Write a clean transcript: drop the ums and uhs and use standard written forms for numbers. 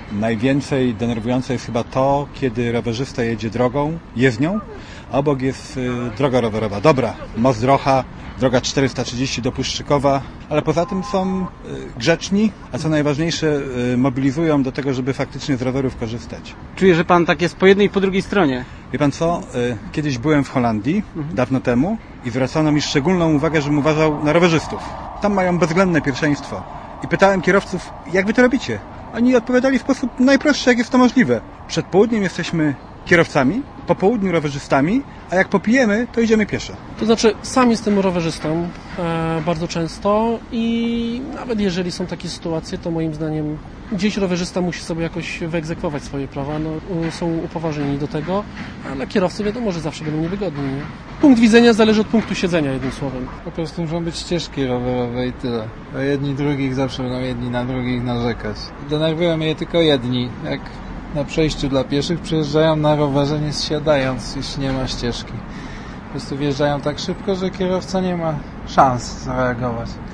Najwięcej denerwujące jest chyba to, kiedy rowerzysta jedzie drogą, jezdnią, a obok jest droga rowerowa. Dobra, most Drocha, droga 430 do Puszczykowa, ale poza tym są grzeczni, a co najważniejsze mobilizują do tego, żeby faktycznie z rowerów korzystać. Czuję, że pan tak jest po jednej i po drugiej stronie. Wie pan co? Kiedyś byłem w Holandii, dawno temu, i zwracano mi szczególną uwagę, żebym uważał na rowerzystów. Tam mają bezwzględne pierwszeństwo. I pytałem kierowców, jak wy to robicie? Oni odpowiadali w sposób najprostszy, jak jest to możliwe. Przed południem jesteśmy kierowcami, po południu rowerzystami, a jak popijemy, to idziemy pieszo. To znaczy, sam jestem rowerzystą bardzo często i nawet jeżeli są takie sytuacje, to moim zdaniem gdzieś rowerzysta musi sobie jakoś wyegzekwować swoje prawa. No, są upoważnieni do tego, ale kierowcy wiadomo, że zawsze będą niewygodni. Nie? Punkt widzenia zależy od punktu siedzenia, jednym słowem. Po prostu muszą być ścieżki rowerowe i tyle. A jedni drugich zawsze będą jedni na drugich narzekać. Denerwują mnie tylko jedni. Jak na przejściu dla pieszych przyjeżdżają na rowerze nie zsiadając, jeśli nie ma ścieżki. Po prostu wjeżdżają tak szybko, że kierowca nie ma szans zareagować.